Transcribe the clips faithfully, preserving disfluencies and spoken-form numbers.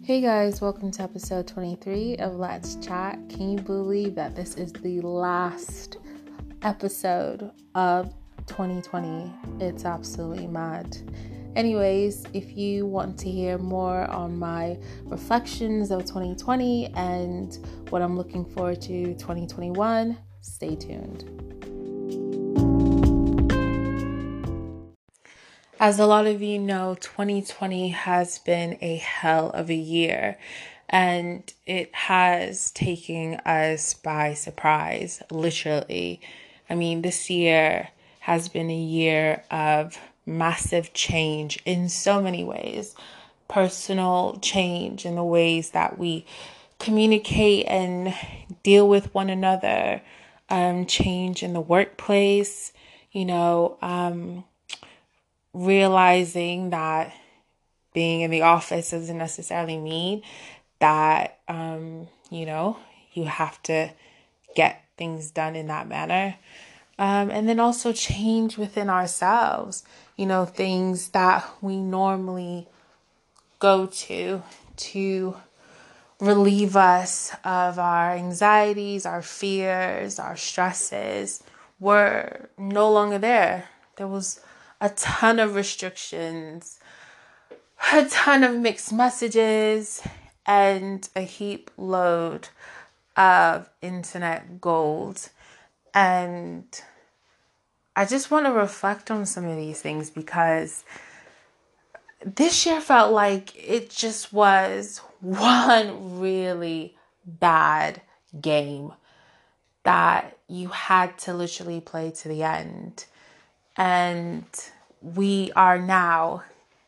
Hey guys, welcome to episode twenty-three of Let's Chat. Can you believe that this is the last episode of twenty twenty? It's absolutely mad. Anyways, if you want to hear more on my reflections of twenty twenty and what I'm looking forward to twenty twenty-one, stay tuned. As a lot of you know, twenty twenty has been a hell of a year, and it has taken us by surprise, literally. I mean, this year has been a year of massive change in so many ways. Personal change in the ways that we communicate and deal with one another, um, change in the workplace, you know, um, realizing that being in the office doesn't necessarily mean that, um, you know, you have to get things done in that manner. Um, and then also change within ourselves, you know, things that we normally go to to relieve us of our anxieties, our fears, our stresses were no longer there. There was a ton of restrictions, a ton of mixed messages, and a heap load of internet gold. And I just want to reflect on some of these things because this year felt like it just was one really bad game that you had to literally play to the end. And we are now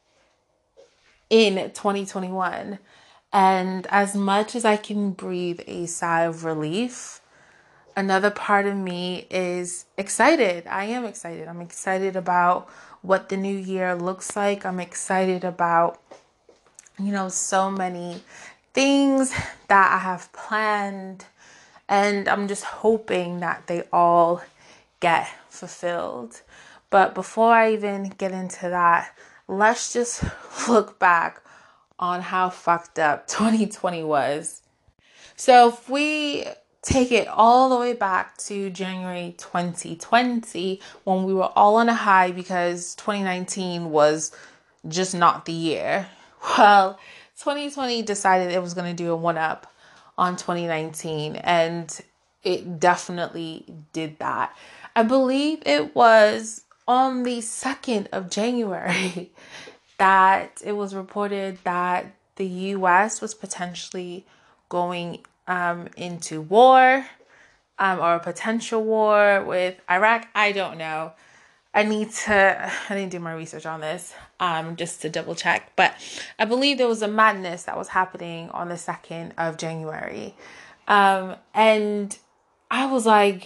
in twenty twenty-one. And as much as I can breathe a sigh of relief, another part of me is excited. I am excited. I'm excited about what the new year looks like. I'm excited about, you know, so many things that I have planned. And I'm just hoping that they all get fulfilled. But before I even get into that, let's just look back on how fucked up twenty twenty was. So if we take it all the way back to January twenty twenty, when we were all on a high because twenty nineteen was just not the year. Well, twenty twenty decided it was going to do a one-up on twenty nineteen, and it definitely did that. I believe it was on the second of January that it was reported that the U S was potentially going um, into war um, or a potential war with Iraq. I don't know. I need to, I didn't do my research on this um, just to double check. But I believe there was a madness that was happening on the second of January. Um, and I was like,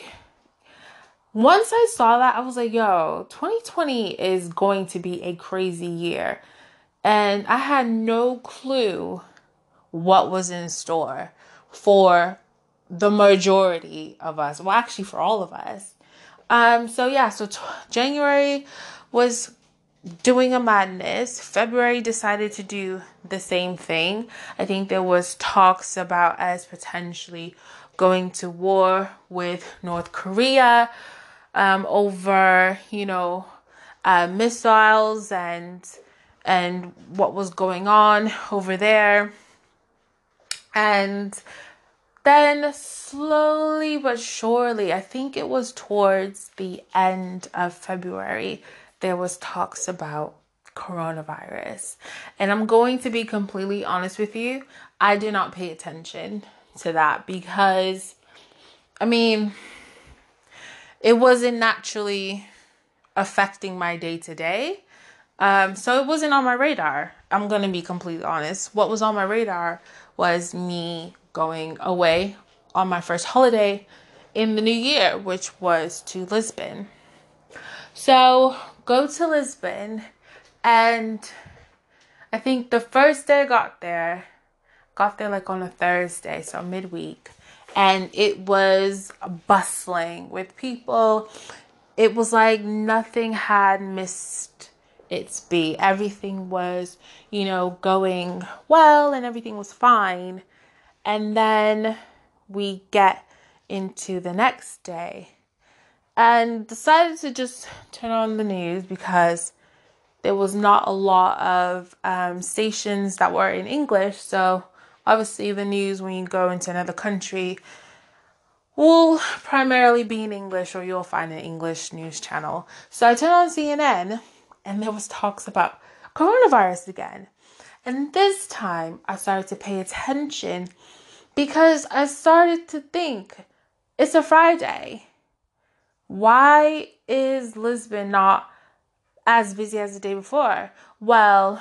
once I saw that, I was like, yo, twenty twenty is going to be a crazy year. And I had no clue what was in store for the majority of us. Well, actually for all of us. Um, so yeah, so t- January was doing a madness. February decided to do the same thing. I think there was talks about us potentially going to war with North Korea um, over, you know, uh, missiles and and what was going on over there. And then slowly but surely, I think it was towards the end of February, there was talks about coronavirus. And I'm going to be completely honest with you, I did not pay attention to that because, I mean, it wasn't naturally affecting my day-to-day. Um, so it wasn't on my radar. I'm going to be completely honest. What was on my radar was me going away on my first holiday in the new year, which was to Lisbon. So go to Lisbon, and I think the first day I got there, got there like on a Thursday, so midweek, and it was bustling with people. It was like nothing had missed it's be. Everything was, you know, going well and everything was fine. And then we get into the next day and decided to just turn on the news because there was not a lot of um, stations that were in English. So obviously the news when you go into another country will primarily be in English, or you'll find an English news channel. So I turned on C N N and there was talks about coronavirus again. And this time I started to pay attention because I started to think, it's a Friday. Why is Lisbon not as busy as the day before? Well,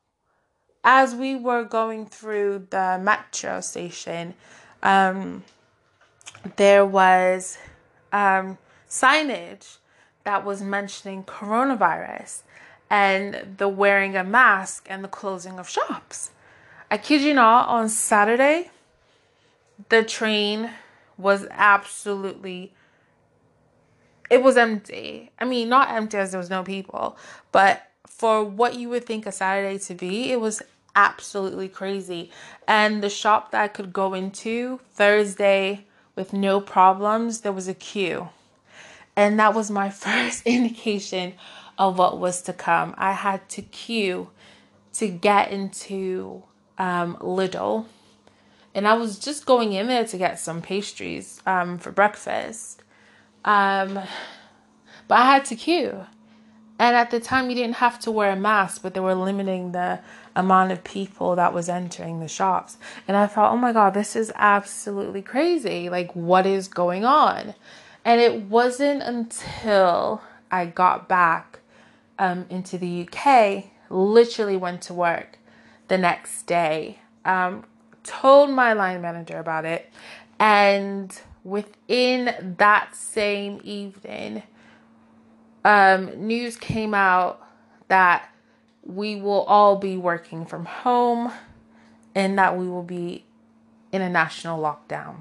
as we were going through the metro station, um, there was um, signage that was mentioning coronavirus and the wearing a mask and the closing of shops. I kid you not, on Saturday, the train was absolutely, it was empty. I mean, not empty as there was no people, but for what you would think a Saturday to be, it was absolutely crazy. And the shop that I could go into Thursday with no problems, there was a queue. And that was my first indication of what was to come. I had to queue to get into um, Lidl. And I was just going in there to get some pastries um, for breakfast. Um, but I had to queue. And at the time, you didn't have to wear a mask, but they were limiting the amount of people that was entering the shops. And I thought, oh my God, this is absolutely crazy. Like, what is going on? And it wasn't until I got back um, into the U K, literally went to work the next day, um, told my line manager about it. And within that same evening, um, news came out that we will all be working from home and that we will be in a national lockdown.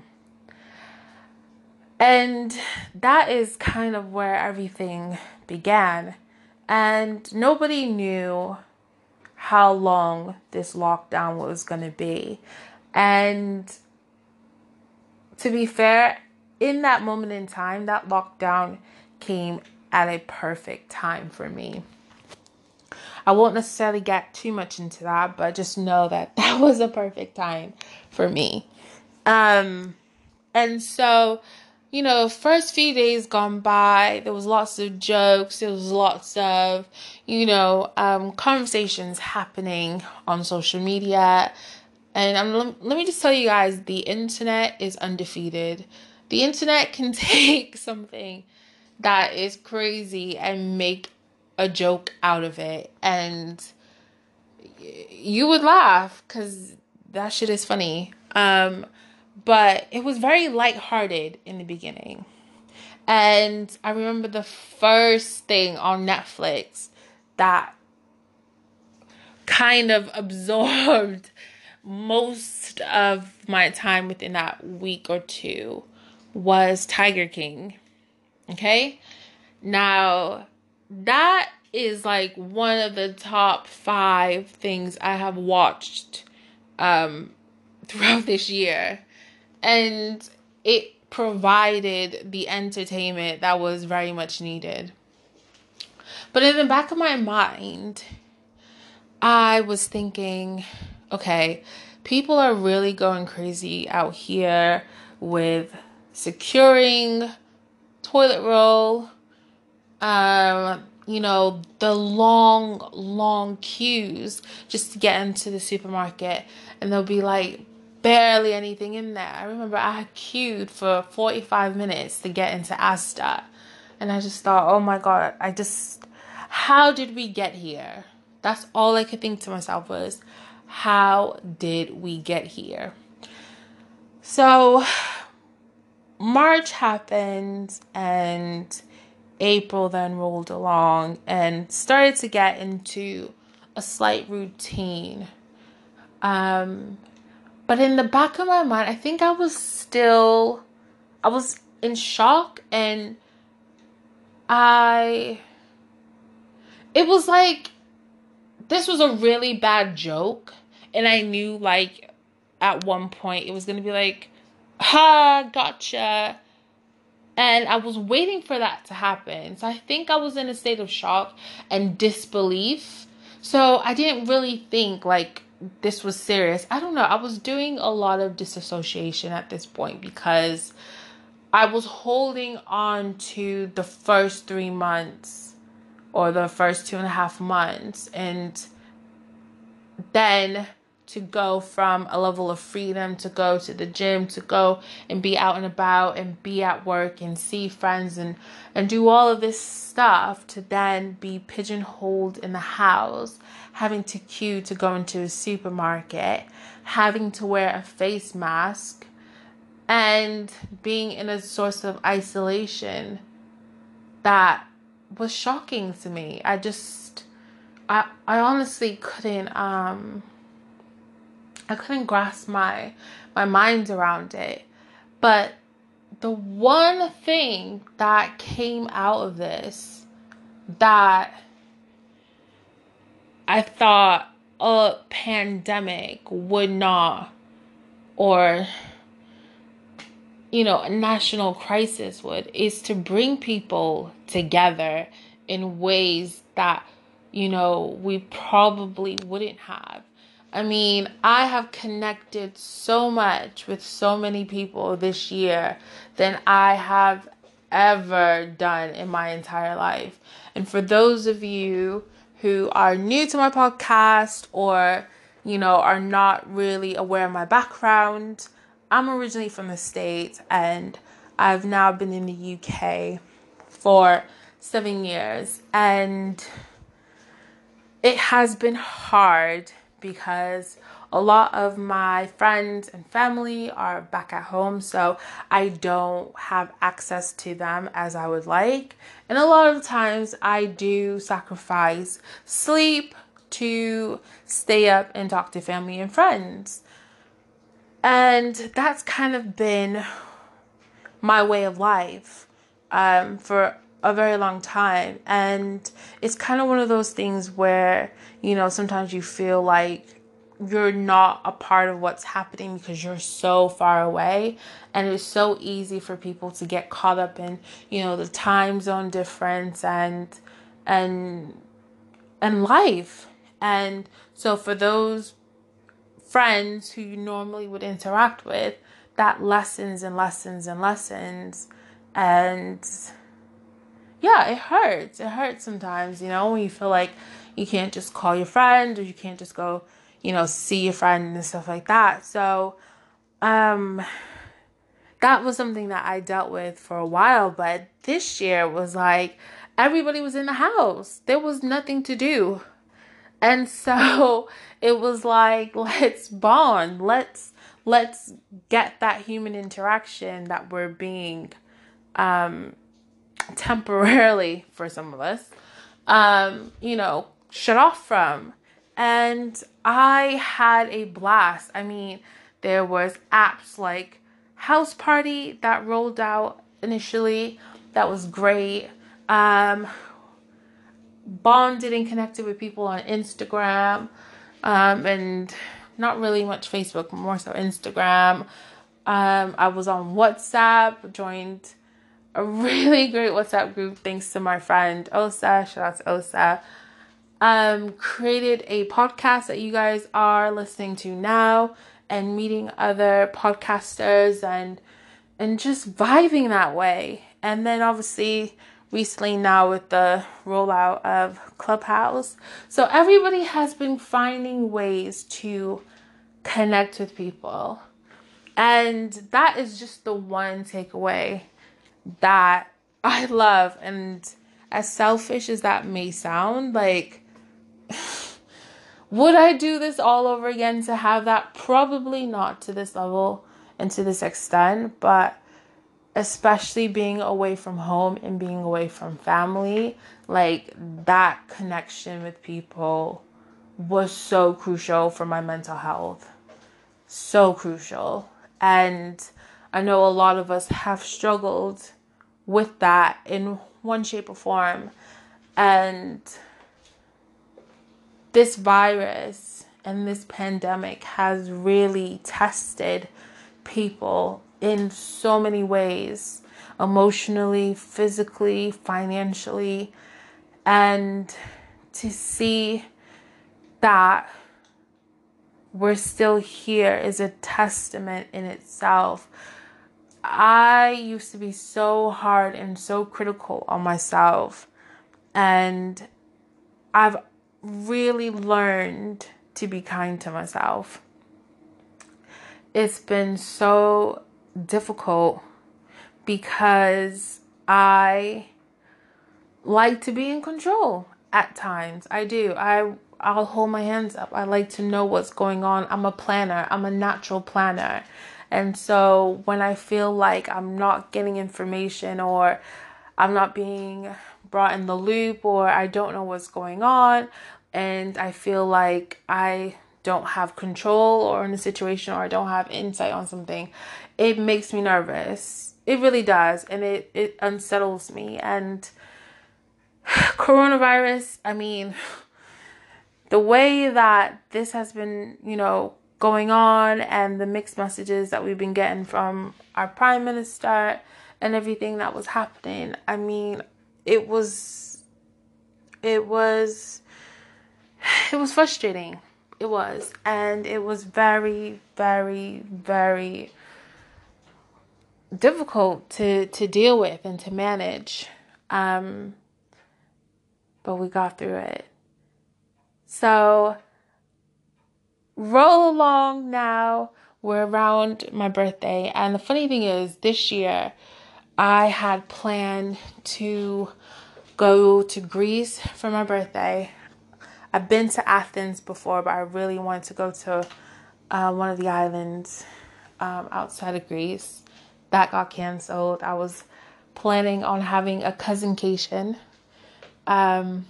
And that is kind of where everything began. And nobody knew how long this lockdown was going to be. And to be fair, in that moment in time, that lockdown came at a perfect time for me. I won't necessarily get too much into that, but just know that that was a perfect time for me. Um, and so, you know, first few days gone by, there was lots of jokes. There was lots of, you know, um, conversations happening on social media. And um, let me just tell you guys, the internet is undefeated. The internet can take something that is crazy and make a joke out of it. And you would laugh because that shit is funny. Um, but it was very lighthearted in the beginning. And I remember the first thing on Netflix that kind of absorbed most of my time within that week or two was Tiger King. Okay? Now, that is like one of the top five things I have watched um, throughout this year. And it provided the entertainment that was very much needed. But in the back of my mind, I was thinking, okay, people are really going crazy out here with securing toilet roll, um, you know, the long, long queues just to get into the supermarket. And there'll be like barely anything in there. I remember I had queued for forty-five minutes to get into Asda. And I just thought, oh my God, I just, how did we get here? That's all I could think to myself was, how did we get here? So March happened and April then rolled along and started to get into a slight routine. Um, but in the back of my mind, I think I was still, I was in shock, and I, it was like this was a really bad joke. And I knew, like, at one point it was going to be like, ha, gotcha. And I was waiting for that to happen. So I think I was in a state of shock and disbelief. So I didn't really think, like, this was serious. I don't know. I was doing a lot of disassociation at this point because I was holding on to the first three months or the first two and a half months. And then to go from a level of freedom to go to the gym, to go and be out and about and be at work and see friends and, and do all of this stuff, to then be pigeonholed in the house, having to queue to go into a supermarket, having to wear a face mask, and being in a source of isolation that was shocking to me. I just, I, I honestly couldn't, um, I couldn't grasp my, my mind around it. But the one thing that came out of this that I thought a pandemic would not, or, you know, a national crisis would, is to bring people together in ways that, you know, we probably wouldn't have. I mean, I have connected so much with so many people this year than I have ever done in my entire life. And for those of you who are new to my podcast, or, you know, are not really aware of my background, I'm originally from the States and I've now been in the U K for seven years. And it has been hard because a lot of my friends and family are back at home, so I don't have access to them as I would like. And a lot of times I do sacrifice sleep to stay up and talk to family and friends. And that's kind of been my way of life um, for a very long time. And it's kind of one of those things where, you know, sometimes you feel like you're not a part of what's happening because you're so far away. And it's so easy for people to get caught up in, you know, the time zone difference and and and life. And so for those friends who you normally would interact with, that lessens and lessens and lessens. And yeah, it hurts. It hurts sometimes, you know, when you feel like you can't just call your friend, or you can't just go, you know, see your friend and stuff like that. So, um, that was something that I dealt with for a while. But this year was like everybody was in the house. There was nothing to do. And so it was like, let's bond. Let's let's get that human interaction that we're being um, temporarily, for some of us, um, you know, shut off from. And I had a blast. I mean, there was apps like House Party that rolled out initially. That was great. Um, bonded and connected with people on Instagram, um, and not really much Facebook, more so Instagram. Um, I was on WhatsApp, joined a really great WhatsApp group thanks to my friend Osa. Shout out to Osa. Um, created a podcast that you guys are listening to now, and meeting other podcasters and and just vibing that way. And then obviously recently now with the rollout of Clubhouse. So everybody has been finding ways to connect with people. And that is just the one takeaway that I love. And as selfish as that may sound, like, would I do this all over again to have that? Probably not to this level and to this extent, but especially being away from home and being away from family, like, that connection with people was so crucial for my mental health. So crucial. And I know a lot of us have struggled with that in one shape or form. And this virus and this pandemic has really tested people in so many ways, emotionally, physically, financially, and to see that we're still here is a testament in itself. I used to be so hard and so critical on myself, and I've really learned to be kind to myself. It's been so difficult because I like to be in control at times. I do. I I'll hold my hands up. I like to know what's going on. I'm a planner. I'm a natural planner. And so when I feel like I'm not getting information, or I'm not being brought in the loop, or I don't know what's going on, and I feel like I don't have control or in a situation, or I don't have insight on something, it makes me nervous. It really does. And it, it unsettles me. And coronavirus, I mean, the way that this has been, you know, going on, and the mixed messages that we've been getting from our prime minister and everything that was happening, I mean, it was, it was, it was frustrating. It was. And it was very, very, very difficult to, to deal with and to manage. Um, but we got through it. So roll along now. We're around my birthday. And the funny thing is, this year I had planned to go to Greece for my birthday. I've been to Athens before, but I really wanted to go to uh, one of the islands um, outside of Greece. That got canceled. I was planning on having a cousincation um,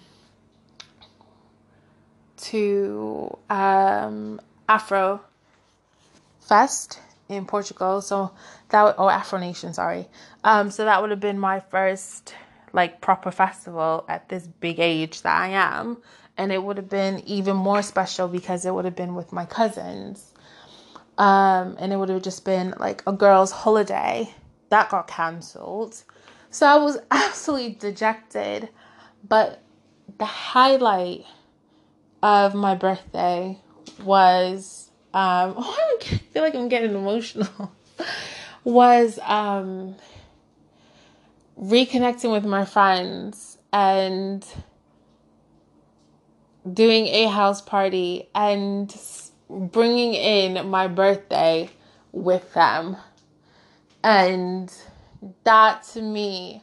to um, Afro Fest in Portugal. So that would, or Afro Nation, sorry. Um, so that would have been my first like proper festival at this big age that I am. And it would have been even more special because it would have been with my cousins. Um, and it would have just been like a girls' holiday. That got cancelled. So I was absolutely dejected. But the highlight of my birthday was, um, oh, I feel like I'm getting emotional, was um, reconnecting with my friends and doing a house party and bringing in my birthday with them. And that to me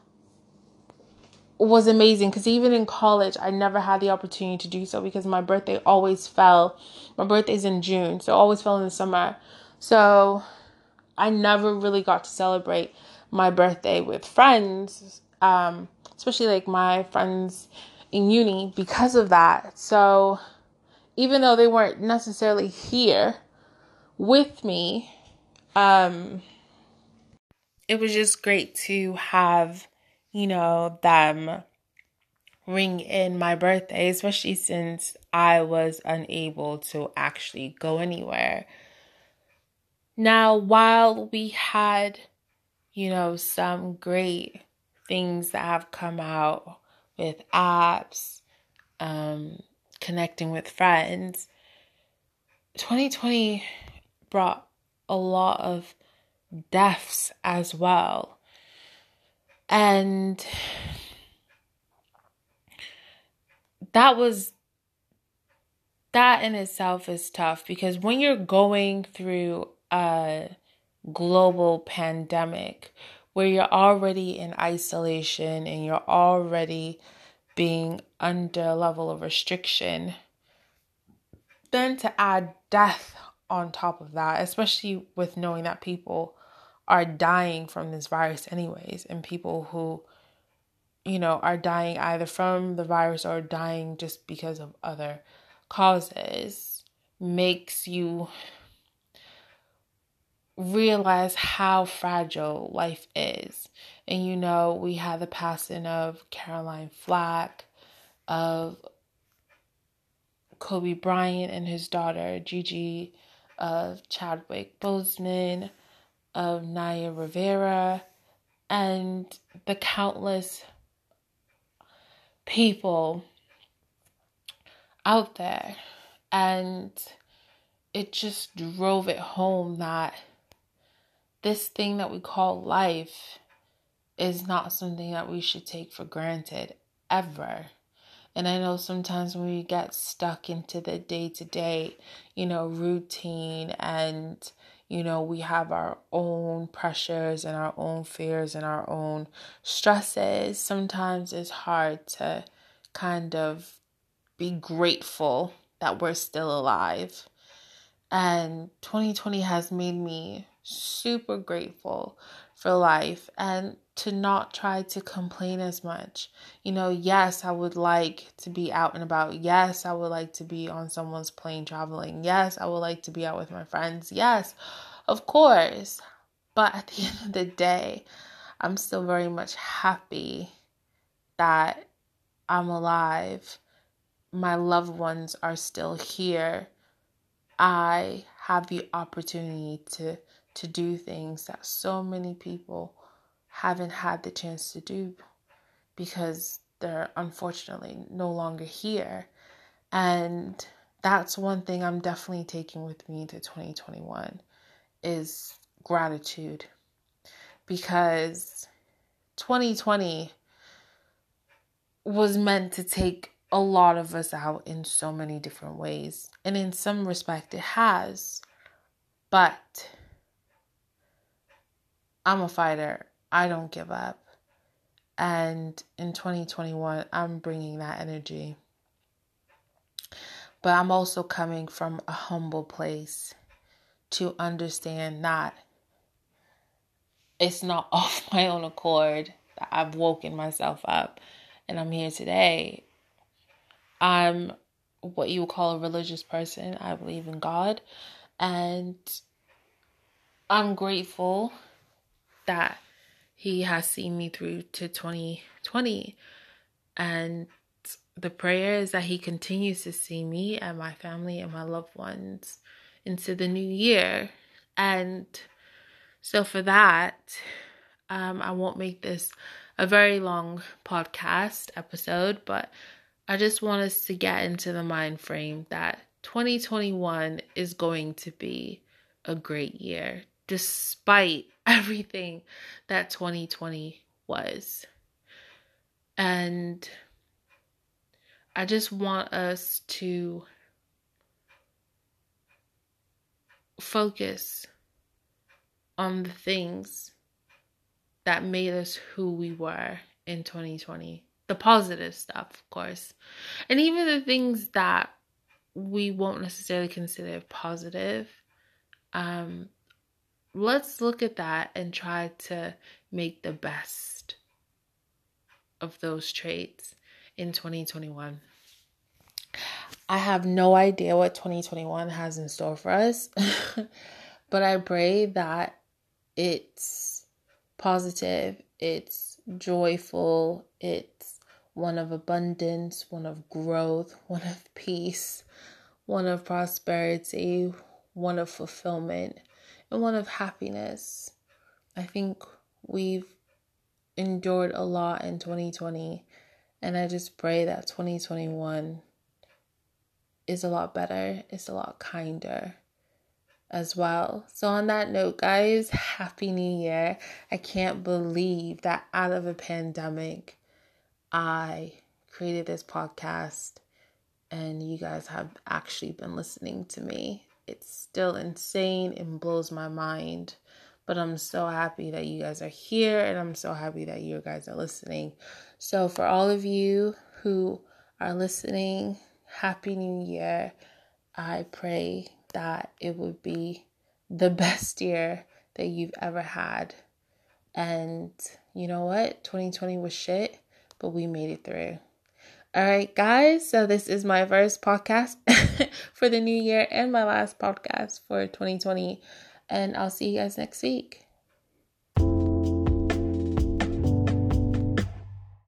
was amazing, because even in college I never had the opportunity to do so, because my birthday always fell, my birthday's in June, so it always fell in the summer. So I never really got to celebrate my birthday with friends, um, especially like my friends in uni, because of that. So even though they weren't necessarily here with me, um, it was just great to have, you know, them ring in my birthday, especially since I was unable to actually go anywhere. Now, while we had, you know, some great things that have come out with apps, um, connecting with friends, twenty twenty brought a lot of deaths as well. And that was, that in itself is tough, because when you're going through a global pandemic where you're already in isolation and you're already being under a level of restriction, then to add death on top of that, especially with knowing that people are dying from this virus anyways, and people who, you know, are dying either from the virus or dying just because of other causes, makes you realize how fragile life is. And, you know, we had the passing of Caroline Flack, of Kobe Bryant and his daughter, Gigi, of Chadwick Boseman, of Naya Rivera, and the countless people out there. And it just drove it home that this thing that we call life is not something that we should take for granted ever. And I know sometimes when we get stuck into the day-to-day, you know, routine, and, you know, we have our own pressures and our own fears and our own stresses, sometimes it's hard to kind of be grateful that we're still alive. And twenty twenty has made me super grateful for life, and to not try to complain as much. You know, yes, I would like to be out and about. Yes, I would like to be on someone's plane traveling. Yes, I would like to be out with my friends. Yes, of course. But at the end of the day, I'm still very much happy that I'm alive. My loved ones are still here. I have the opportunity to to do things that so many people haven't had the chance to do because they're unfortunately no longer here. And that's one thing I'm definitely taking with me to twenty twenty-one is gratitude, because twenty twenty was meant to take a lot of us out in so many different ways. And in some respect it has. But I'm a fighter. I don't give up. And in twenty twenty-one, I'm bringing that energy. But I'm also coming from a humble place to understand that it's not off my own accord that I've woken myself up and I'm here today. I'm what you would call a religious person. I believe in God. And I'm grateful that He has seen me through to twenty twenty. And the prayer is that He continues to see me and my family and my loved ones into the new year. And so for that, um, I won't make this a very long podcast episode, but I just want us to get into the mind frame that twenty twenty-one is going to be a great year, despite everything that twenty twenty was. And I just want us to focus on the things that made us who we were in twenty twenty. The positive stuff, of course. And even the things that we won't necessarily consider positive. Um, let's look at that and try to make the best of those traits in twenty twenty-one. I have no idea what twenty twenty-one has in store for us, but I pray that it's positive, it's joyful, it's one of abundance, one of growth, one of peace, one of prosperity, one of fulfillment, and one of happiness. I think we've endured a lot in twenty twenty, and I just pray that twenty twenty-one is a lot better, it's a lot kinder as well. So on that note, guys, Happy New Year. I can't believe that out of a pandemic, I created this podcast and you guys have actually been listening to me. It's still insane and blows my mind. But I'm so happy that you guys are here, and I'm so happy that you guys are listening. So for all of you who are listening, Happy New Year. I pray that it would be the best year that you've ever had. And you know what? twenty twenty was shit, but we made it through. All right, guys. So this is my first podcast for the new year and my last podcast for twenty twenty. And I'll see you guys next week.